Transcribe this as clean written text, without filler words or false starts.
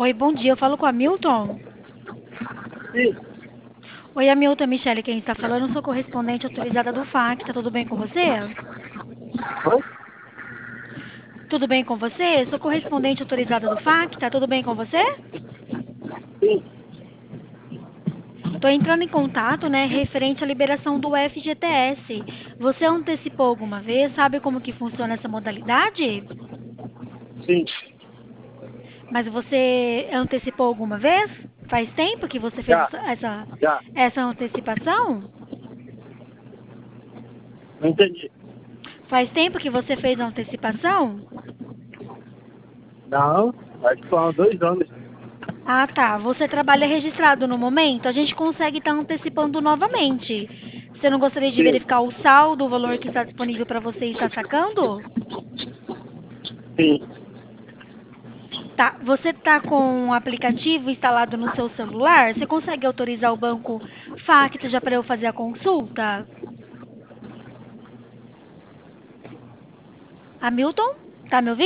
Oi, bom dia. Eu falo com a Milton. Sim. Oi, Hamilton, Michele, quem está falando? Eu sou correspondente autorizada do FAC. Tá tudo bem com você? Oi? Tudo bem com você? Sou correspondente autorizada do FAC. Tá tudo bem com você? Sim. Tô entrando em contato, né, referente à liberação do FGTS. Você antecipou alguma vez? Sabe como que funciona essa modalidade? Sim. Mas você antecipou alguma vez? Faz tempo que você fez Já. Já. essa antecipação? Não entendi. Faz tempo que você fez a antecipação? Não. Acho que foram 2 anos. Ah, tá. Você trabalha registrado no momento? A gente consegue estar antecipando novamente. Você não gostaria de Sim. verificar o saldo, o valor que está disponível para você estar sacando? Sim. Tá. Você está com o aplicativo instalado no seu celular? Você consegue autorizar o banco Facta já para eu fazer a consulta? Hamilton? Tá me ouvindo?